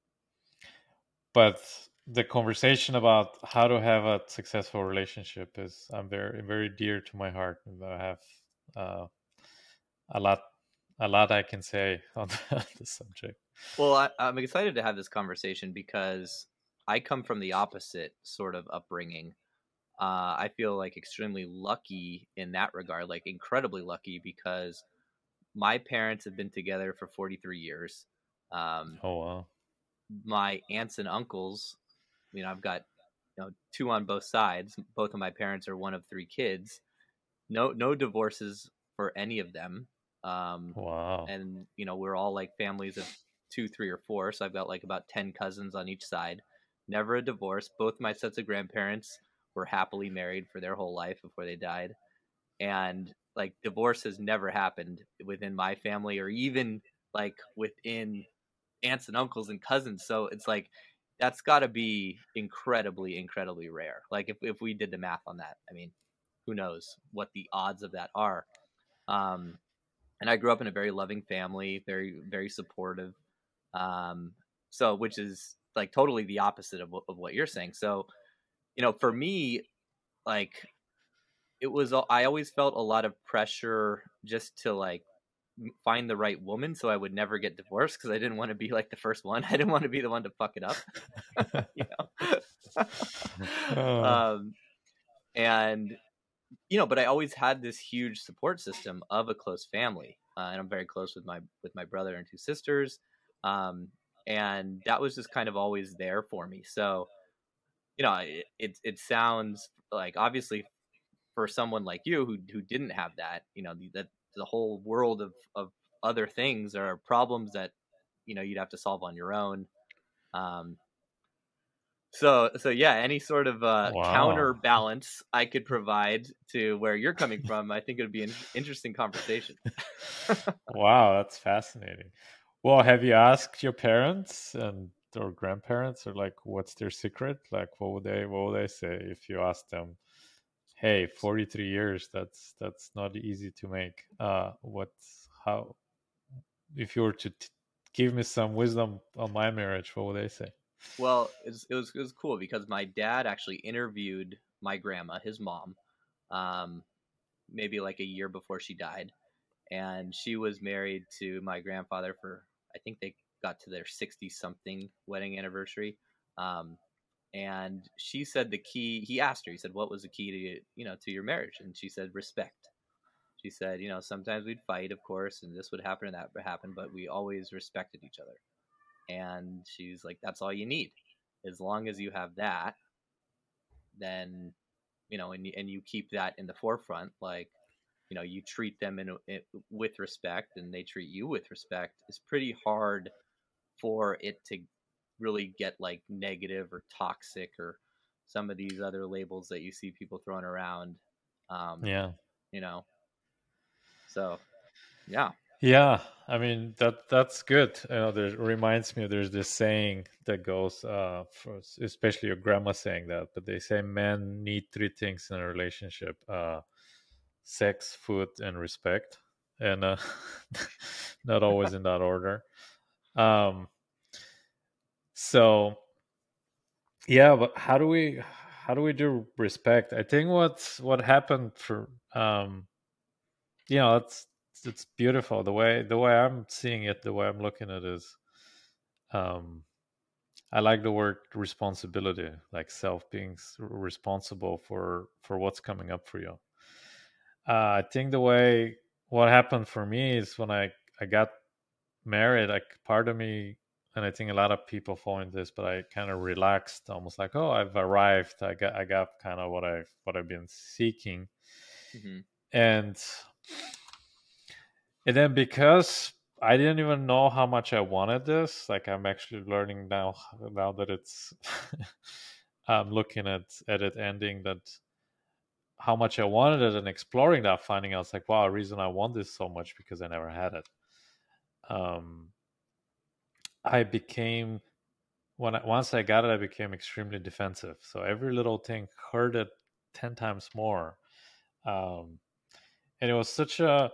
but the conversation about how to have a successful relationship is, I'm very very dear to my heart. I have uh, a lot a lot I can say on the, the subject.
Well, I, I'm excited to have this conversation because I come from the opposite sort of upbringing. Uh, I feel like extremely lucky in that regard, like incredibly lucky because my parents have been together for forty-three years. Um,
Oh wow.
my aunts and uncles, you know, I've got, you know, two on both sides. Both of my parents are one of three kids. No, no divorces for any of them. Um,
Wow.
and you know, we're all like families of two, three, or four. So I've got like about ten cousins on each side. Never a divorce. Both my sets of grandparents were happily married for their whole life before they died. And like divorce has never happened within my family or even like within aunts and uncles and cousins. So it's like that's got to be incredibly, incredibly rare. Like if if we did the math on that, I mean, who knows what the odds of that are? Um, and I grew up in a very loving family, very very supportive. Um, so which is like totally the opposite of what, of what you're saying. So you know, for me, like it was, I always felt a lot of pressure just to like find the right woman so I would never get divorced because I didn't want to be like the first one. I didn't want to be the one to fuck it up, you know.
uh,
um, and you know, but I always had this huge support system of a close family, uh, and I'm very close with my with my brother and two sisters, um, and that was just kind of always there for me. So you know, it it, it sounds like obviously for someone like you who who didn't have that, you know, that the whole world of of other things are problems that you know you'd have to solve on your own. Um, so so yeah, any sort of uh,
wow.
counterbalance I could provide to where you're coming from, I think it would be an interesting conversation.
Wow, that's fascinating. Well, have you asked your parents and or grandparents, or like what's their secret? Like what would they what would they say if you asked them, hey, forty-three years, that's that's not easy to make. Uh what's how if you were to t- give me some wisdom on my marriage, what would they say?
Well, it was, it was it was cool because my dad actually interviewed my grandma, his mom, um, maybe like a year before she died, and she was married to my grandfather for I think they got to their sixty something wedding anniversary. Um, and she said the key, he asked her, he said, what was the key to, you know, to your marriage? And she said, respect. She said, you know, sometimes we'd fight, of course, and this would happen and that would happen, but we always respected each other. And she's like, that's all you need. As long as you have that, then, you know, and, and you keep that in the forefront, like, you know, you treat them in, in with respect and they treat you with respect, it's pretty hard for it to really get like negative or toxic or some of these other labels that you see people throwing around. Um,
Yeah.
You know, so yeah.
Yeah, I mean that that's good. You know, there reminds me there's this saying that goes, uh, for, especially your grandma saying that, but they say men need three things in a relationship: uh, sex, food, and respect, and uh, not always in that order. Um, so yeah, but how do we how do we do respect? I think what's what happened for um, you know, it's it's beautiful the way the way I'm seeing it, the way I'm looking at it is, um, I like the word responsibility, like self being s- responsible for for what's coming up for you. Uh, I think the way what happened for me is when I I got married, like part of me, and I think a lot of people fall into this, but I kind of relaxed, almost like, oh, I've arrived. I got I got kind of what I what I've been seeking,
Mm-hmm.
and and then because I didn't even know how much I wanted this, like I'm actually learning now now that it's I'm looking at at it ending, that how much I wanted it and exploring that, finding out it's like, wow, the reason I want this so much because I never had it. Um, I became when I, once I got it, I became extremely defensive. So every little thing hurted ten times more, um, and it was such a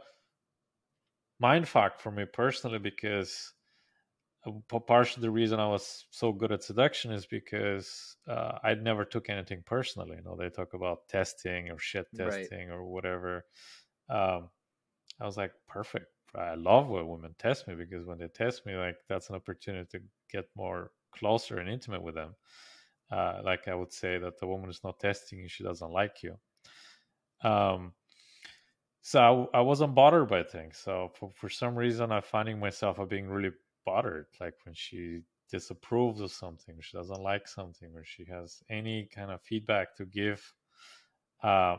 mind fuck for me personally because uh, p- partially the reason I was so good at seduction is because uh, I never took anything personally. You know, they talk about testing or shit
Right.
testing or whatever. Um, I was like, perfect. I love when women test me because when they test me, like that's an opportunity to get more closer and intimate with them. Uh, like I would say that the woman is not testing you; she doesn't like you. Um, so I, I wasn't bothered by things. So for, for some reason, I'm finding myself of being really bothered, like when she disapproves of something, she doesn't like something, or she has any kind of feedback to give. Uh,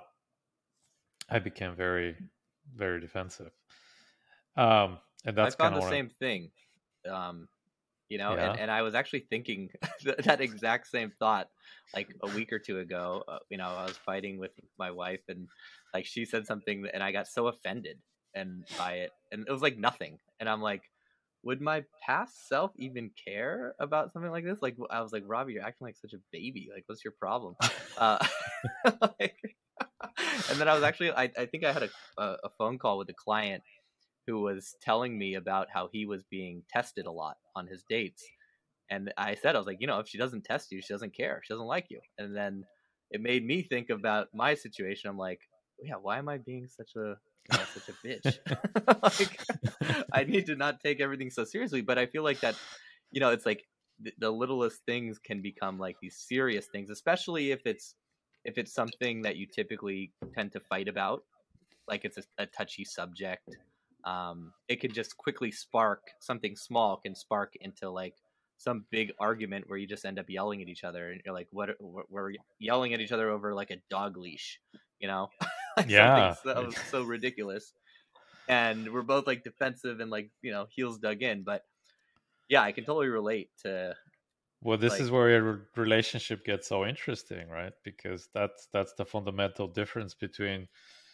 I became very, very defensive. Um, and
I
that's kind
found
of
the
what
same thing. Um, you know, and,
Yeah.
and I was actually thinking that exact same thought like a week or two ago. Uh, you know, I was fighting with my wife and like she said something and I got so offended and by it and it was like nothing. And I'm like, would my past self even care about something like this? Like I was like, Robbie, you're acting like such a baby. Like, what's your problem? Uh, like, and then I was actually, I, I think I had a, a, a phone call with a client who was telling me about how he was being tested a lot on his dates. And I said, I was like, you know, if she doesn't test you, she doesn't care. She doesn't like you. And then it made me think about my situation. I'm like, yeah, why am I being such a, you know, such a bitch? Like, I need to not take everything so seriously. But I feel like that, you know, it's like the, the littlest things can become like these serious things, especially if it's if it's something that you typically tend to fight about, like it's a, a touchy subject. Um, it could just quickly spark something small can spark into like some big argument where you just end up yelling at each other and you're like, what, what we're yelling at each other over like a dog leash, you know, like something
Yeah.
so, so ridiculous. And we're both like defensive and like, you know, heels dug in. But yeah, I can totally relate to
Well, this
like,
is where your relationship gets so interesting, right? Because that's that's the fundamental difference between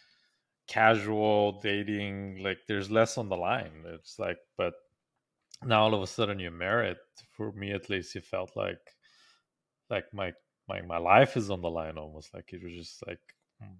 casual dating. Like, there's less on the line. It's like, but now all of a sudden you're married. For me, at least, it felt like like my my my life is on the line almost. Like it was just like. mm,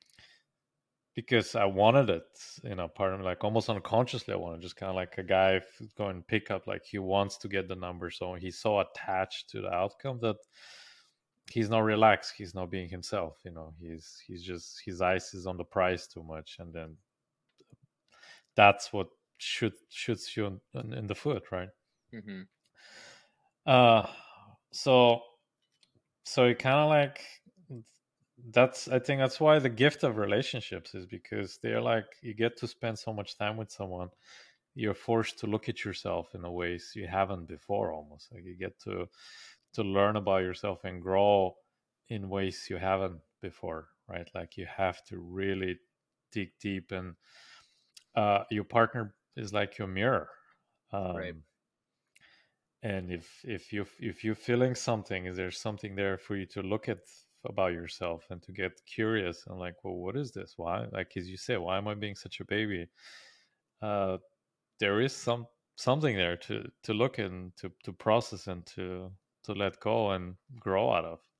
Because I wanted it, you know, part of me, like almost unconsciously, I wanted just kind of like a guy f- going pick up, like he wants to get the number, so he's so attached to the outcome that he's not relaxed, he's not being himself, you know, he's he's just his eyes is on the prize too much, and then that's what shoot shoots you in, in the foot, right?
Mm-hmm.
Uh, so so it kind of like that's I think that's why the gift of relationships is because they're like you get to spend so much time with someone. You're forced to look at yourself in a ways you haven't before, almost like you get to to learn about yourself and grow in ways you haven't before, right? Like you have to really dig deep, and uh, your partner is like your mirror. Um,
Right.
and if if you if you're feeling something, is there something there for you to look at about yourself and to get curious and like, well, what is this? Why, like as you say, why am I being such a baby? Uh, there is some something there to to look and to to process and to to let go and grow out of.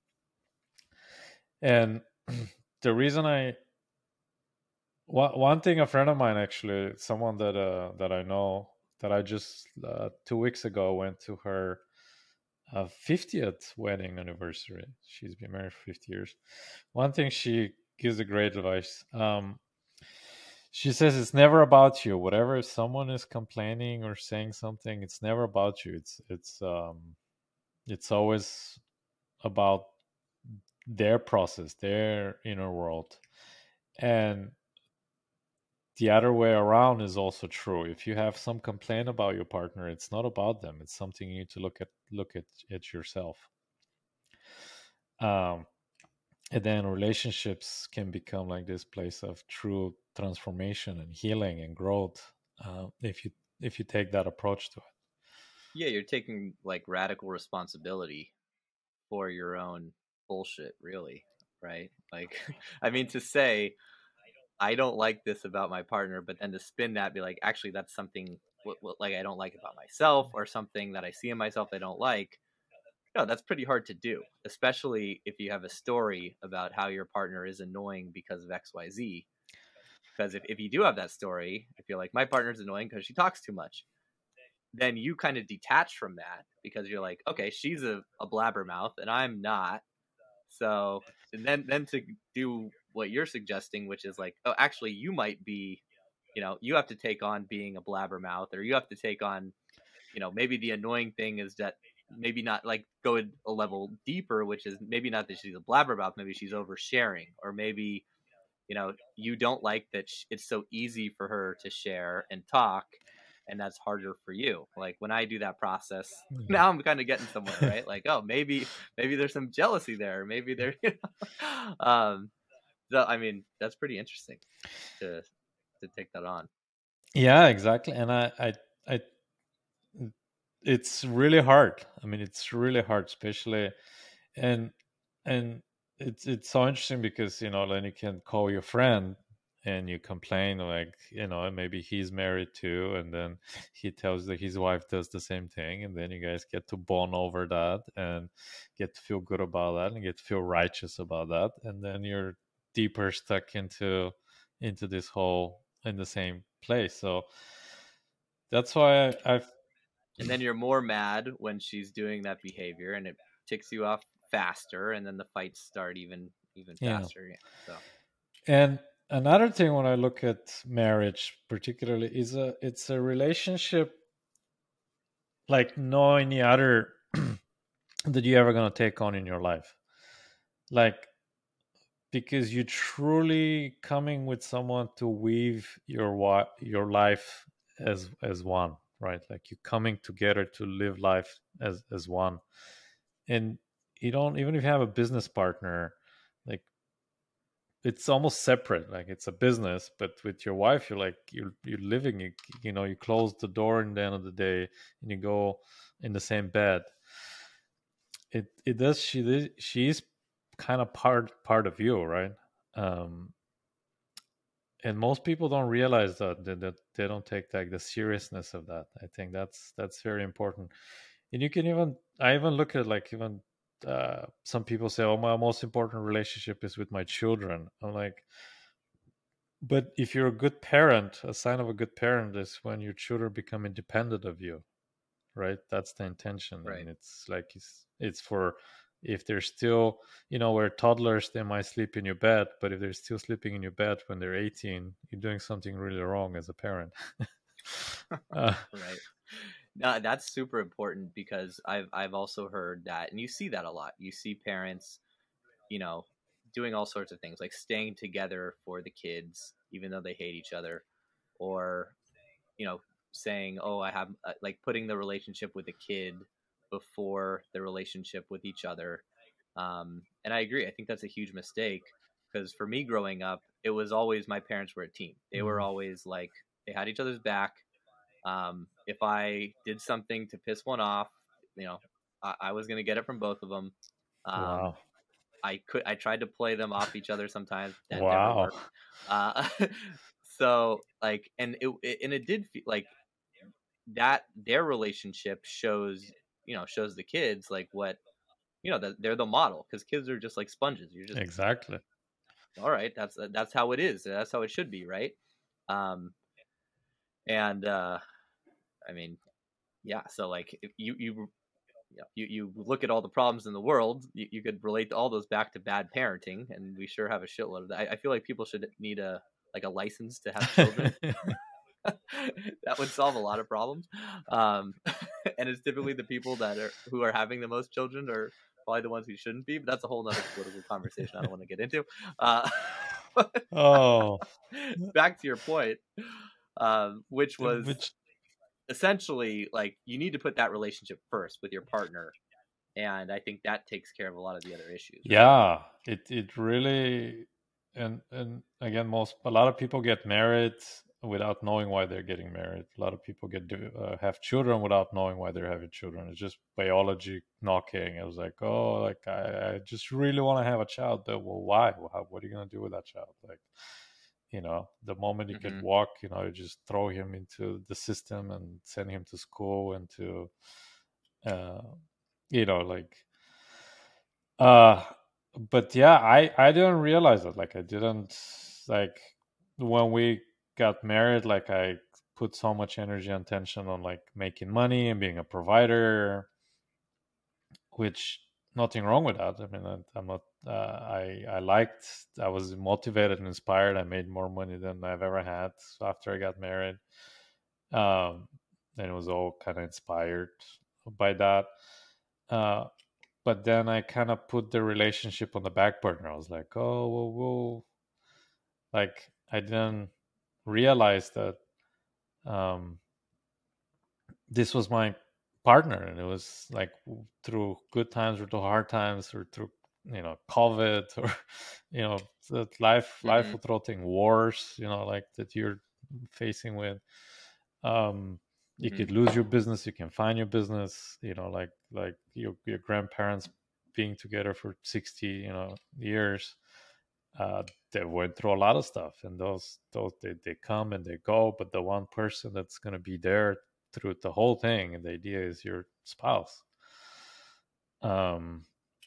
And the reason I one, one thing, a friend of mine, actually someone that uh that I know, that I just uh, two weeks ago went to her uh, fiftieth wedding anniversary. She's been married for fifty years. One thing she gives a great advice. Um, she says it's never about you. Whatever someone is complaining or saying something, it's never about you. It's it's um, it's always about their process, their inner world, and the other way around is also true. If you have some complaint about your partner, it's not about them. It's something you need to look at look at it yourself. Um, and then relationships can become like this place of true transformation and healing and growth uh, if you if you take that approach to it.
Yeah, you're taking like radical responsibility for your own bullshit, really, right? Like, I mean, to say I don't like this about my partner, but then to spin that, be like, actually, that's something what, what, like I don't like about myself, or something that I see in myself I don't like. No, that's pretty hard to do, especially if you have a story about how your partner is annoying because of X Y Z. Because if, if you do have that story, if you're like, my partner's annoying because she talks too much, then you kind of detach from that because you're like, okay, she's a, a blabbermouth and I'm not. So and then then to do what you're suggesting, which is like, oh, actually, you might be, you know, you have to take on being a blabbermouth, or you have to take on, you know, maybe the annoying thing is that maybe not like go a level deeper, which is maybe not that she's a blabbermouth, maybe she's oversharing, or maybe, you know, you don't like that sh- it's so easy for her to share and talk, and that's harder for you. Like when I do that process, now I'm kind of getting somewhere, right? Like, oh, maybe maybe there's some jealousy there, maybe there, you know? um, so I mean, that's pretty interesting to to take that on.
Yeah, exactly. And I, I, I, it's really hard. I mean, it's really hard, especially, and and it's it's so interesting because you know then you can call your friend and you complain like you know maybe he's married too, and then he tells that his wife does the same thing, and then you guys get to bond over that and get to feel good about that and get to feel righteous about that, and then you're deeper stuck into into this whole in the same place. So that's why I, I've
And then you're more mad when she's doing that behavior, and it ticks you off faster, and then the fights start even even
yeah.
faster. So
And another thing when I look at marriage particularly is a it's a relationship like no any other that you're ever gonna take on in your life. Like because you're truly coming with someone to weave your wa- your life as as one, right? Like you're coming together to live life as as one. And you don't, even if you have a business partner, like it's almost separate, like it's a business, but with your wife you're like you're you're living, you, you know, you close the door in the end of the day and you go in the same bed. It it does, she she is kind of part part of you, right? um and most people don't realize that, that that they don't take like the seriousness of that. I think that's that's very important. And you can even, I even look at like even uh, some people say, oh, my most important relationship is with my children. I'm like, but if you're a good parent, a sign of a good parent is when your children become independent of you, right? That's the intention.
right.
And it's like it's it's for, if they're still, you know, where toddlers, they might sleep in your bed, but if they're still sleeping in your bed when they're eighteen, you're doing something really wrong as a parent. uh,
Right. No, that's super important because I've I've also heard that, and you see that a lot. You see parents, you know, doing all sorts of things like staying together for the kids, even though they hate each other, or you know, saying, "Oh, I have," uh, like putting the relationship with the kid before the relationship with each other. Um, and I agree. I think that's a huge mistake because for me growing up, it was always my parents were a team. They were
mm,
always like they had each other's back. Um, if I did something to piss one off, you know, I, I was gonna get it from both of them. Um,
wow.
I could I tried to play them off each other sometimes. That never
Wow.
worked. Uh, so like, and it, it and it did feel like that their relationship shows you know shows the kids like what you know that they're the model because kids are just like sponges. You're just
Exactly.
all right. That's that's how it is. That's how it should be, right? Um, and uh, I mean, yeah. So like, if you you you, know, you you look at all the problems in the world, you, you could relate all those back to bad parenting, and we sure have a shitload of that. I, I feel like people should need a like a license to have children. That would solve a lot of problems. Um, and it's typically the people that are who are having the most children are probably the ones who shouldn't be. But that's a whole other political conversation I don't want to get into. Uh,
Oh,
back to your point, um, which was
which
essentially like you need to put that relationship first with your partner, and I think that takes care of a lot of the other issues. Right?
yeah, it it really and and again, most a lot of people get married without knowing why they're getting married. A lot of people get do, uh, have children without knowing why they're having children. It's just biology knocking. It was like, oh, like I, I just really want to have a child. But well, why? Well, how, what are you gonna do with that child? Like, you know, the moment he
Mm-hmm.
could walk, you know, you just throw him into the system and send him to school and to, uh, you know, like, uh, but yeah, I I didn't realize it. Like, I didn't like when we got married. Like, I put so much energy and attention on like making money and being a provider, which nothing wrong with that. I mean, I, I'm not. Uh, I I liked. I was motivated and inspired. I made more money than I've ever had after I got married. Um, and it was all kind of inspired by that. Uh, but then I kind of put the relationship on the back burner. I was like, oh, well, well like I didn't realize that um, this was my partner, and it was like through good times or through hard times or through you know COVID or you know that life life
Mm-hmm.
will throw thing wars you know like that you're facing with. Um, you
Mm-hmm.
could lose your business, you can find your business. You know, like like your your grandparents being together for sixty you know years. Uh, they went through a lot of stuff, and those those they, they come and they go, but the one person that's going to be there through the whole thing, and the idea is your spouse. Um,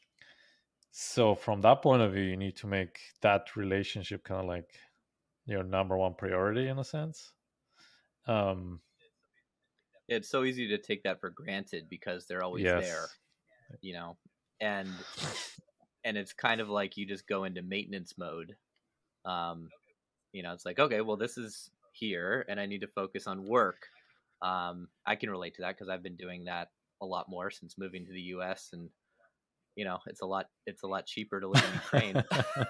so from that point of view, you need to make that relationship kind of like your number one priority in a sense. Um,
It's so easy to take that for granted because they're always
yes.
there, you know, and and it's kind of like you just go into maintenance mode. Um, you know, it's like, okay, well, this is here, and I need to focus on work. Um, I can relate to that because I've been doing that a lot more since moving to the U S, and you know, it's a lot it's a lot cheaper to live in Ukraine.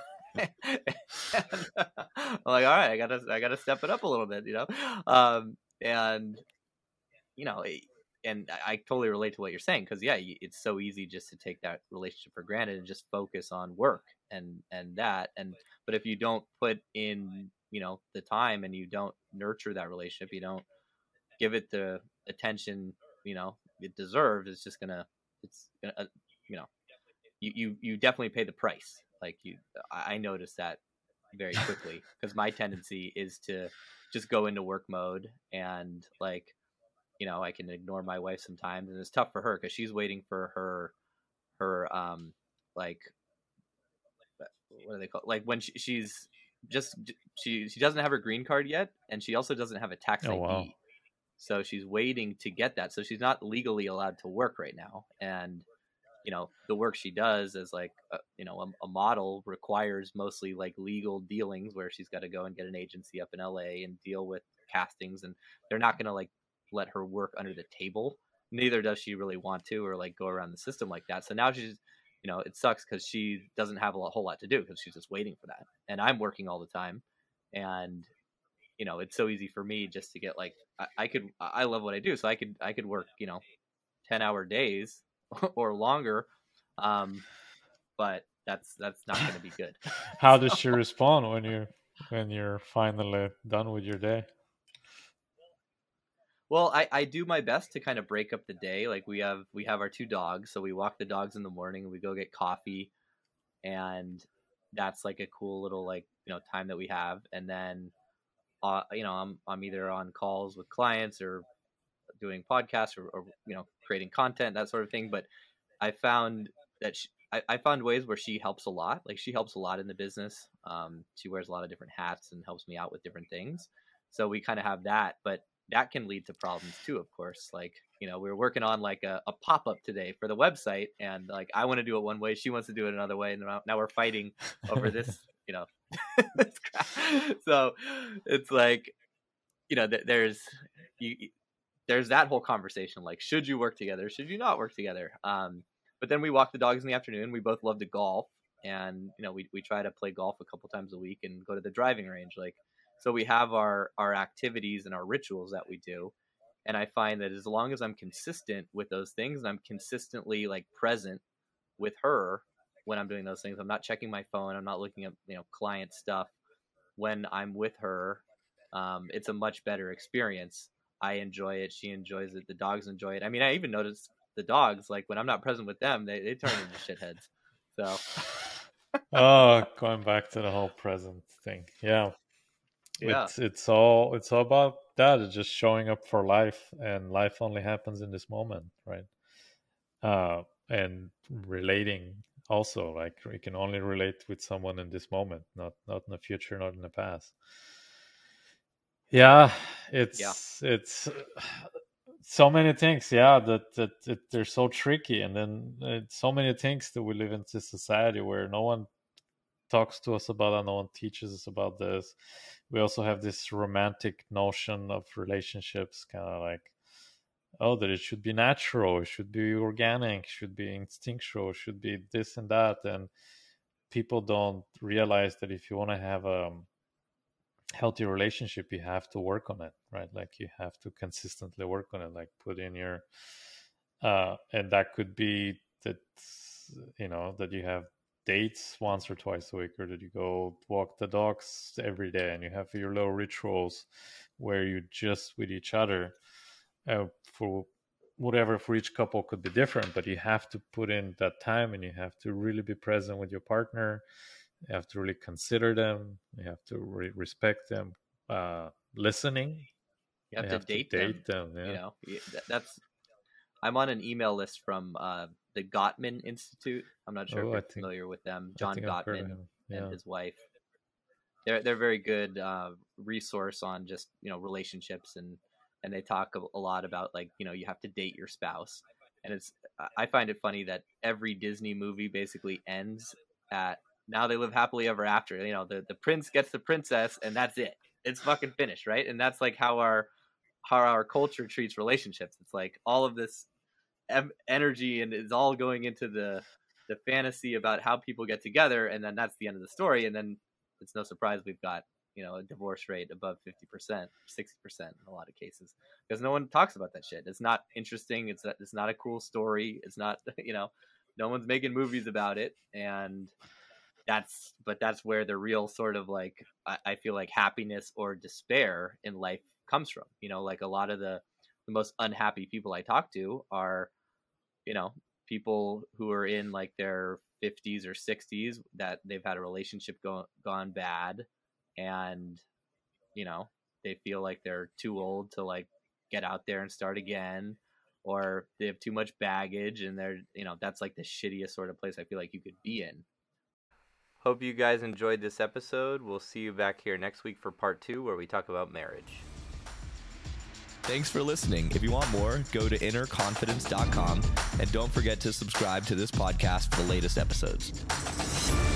And, uh, I'm like, all right, I gotta I gotta step it up a little bit, you know, um, and you know, and I, I totally relate to what you're saying because yeah, it's so easy just to take that relationship for granted and just focus on work and and that and but if you don't put in you know the time and you don't nurture that relationship, you don't give it the attention you know it deserves, it's just gonna it's gonna uh, you know you, you you definitely pay the price. Like you, I noticed that very quickly because my tendency is to just go into work mode and like you know I can ignore my wife sometimes, and it's tough for her because she's waiting for her her um like what do they call like when she, she's just she she doesn't have her green card yet, and she also doesn't have a tax
Oh,
I D.
wow.
So she's waiting to get that. So she's not legally allowed to work right now, and you know the work she does as like a, you know a, a model requires mostly like legal dealings where she's got to go and get an agency up in L A and deal with castings, and they're not going to like let her work under the table. Neither does she really want to, or like go around the system like that. So now she's, you know, it sucks because she doesn't have a lot, whole lot to do because she's just waiting for that. And I'm working all the time. And, you know, it's so easy for me just to get like, I, I could, I love what I do. So I could, I could work, you know, ten hour days or longer. Um, but that's, that's not going to be good.
How does she respond when you, when you're finally done with your day?
Well, I, I do my best to kind of break up the day. Like we have we have our two dogs, so we walk the dogs in the morning. We go get coffee, and that's like a cool little like you know time that we have. And then, uh, you know, I'm I'm either on calls with clients or doing podcasts or, or you know creating content, that sort of thing. But I found that she, I I found ways where she helps a lot. Like she helps a lot in the business. Um, she wears a lot of different hats and helps me out with different things. So we kind of have that, but that can lead to problems too, of course. Like, you know, we were working on like a, a pop-up today for the website, and like I want to do it one way, she wants to do it another way, and now, now we're fighting over this, you know, this crap. So it's like, you know, th- there's you, there's that whole conversation, like, should you work together? Should you not work together? Um, but then we walk the dogs in the afternoon. We both love to golf, and you know, we we try to play golf a couple times a week and go to the driving range, like. So we have our, our activities and our rituals that we do. And I find that as long as I'm consistent with those things and I'm consistently like present with her when I'm doing those things, I'm not checking my phone, I'm not looking at, you know, client stuff when I'm with her. Um, it's a much better experience. I enjoy it. She enjoys it. The dogs enjoy it. I mean, I even notice the dogs, like when I'm not present with them, they, they turn into shitheads. So.
Oh, going back to the whole present thing. Yeah.
Yeah.
It's it's all it's all about that. It's just showing up for life, and life only happens in this moment, right? Uh, and relating also, like we can only relate with someone in this moment, not not in the future, not in the past. Yeah, it's yeah. it's so many things. Yeah, that, that that they're so tricky, and then it's so many things that we live in this society where no one talks to us about it, no one teaches us about this. We also have this romantic notion of relationships, kind of like, oh, that it should be natural, it should be organic, should be instinctual, should be this and that. And people don't realize that if you want to have a healthy relationship, you have to work on it, right? Like you have to consistently work on it, like put in your, uh, and that could be that, you know, that you have dates once or twice a week, or that you go walk the dogs every day and you have your little rituals where you just with each other, uh, for whatever, for each couple could be different, but you have to put in that time and you have to really be present with your partner. You have to really consider them. You have to re- respect them, uh, listening.
You have,
you
to,
have
date
to date them,
them
yeah.
You know, that's, I'm on an email list from uh, the Gottman Institute. I'm not sure
oh,
if you're
I think,
familiar with them. John Gottman
yeah.
and his wife. They're they're very good uh, resource on just you know relationships, and and they talk a, a lot about like you know you have to date your spouse. And it's I find it funny that every Disney movie basically ends at now they live happily ever after. You know the the prince gets the princess and that's it. It's fucking finished, right? And that's like how our how our culture treats relationships. It's like all of this energy and it's all going into the the fantasy about how people get together, and then that's the end of the story. And then it's no surprise we've got you know a divorce rate above fifty percent, sixty percent in a lot of cases, because no one talks about that shit. It's not interesting. It's not, it's not a cool story. It's not you know no one's making movies about it. And that's but that's where the real sort of like I, I feel like happiness or despair in life comes from. You know like a lot of the the most unhappy people I talk to are you know, people who are in like their fifties or sixties that they've had a relationship go- gone bad, and, you know, they feel like they're too old to like get out there and start again, or they have too much baggage and they're, you know, that's like the shittiest sort of place I feel like you could be in.
Hope you guys enjoyed this episode. We'll see you back here next week for part two where we talk about marriage.
Thanks for listening. If you want more, go to inner confidence dot com and don't forget to subscribe to this podcast for the latest episodes.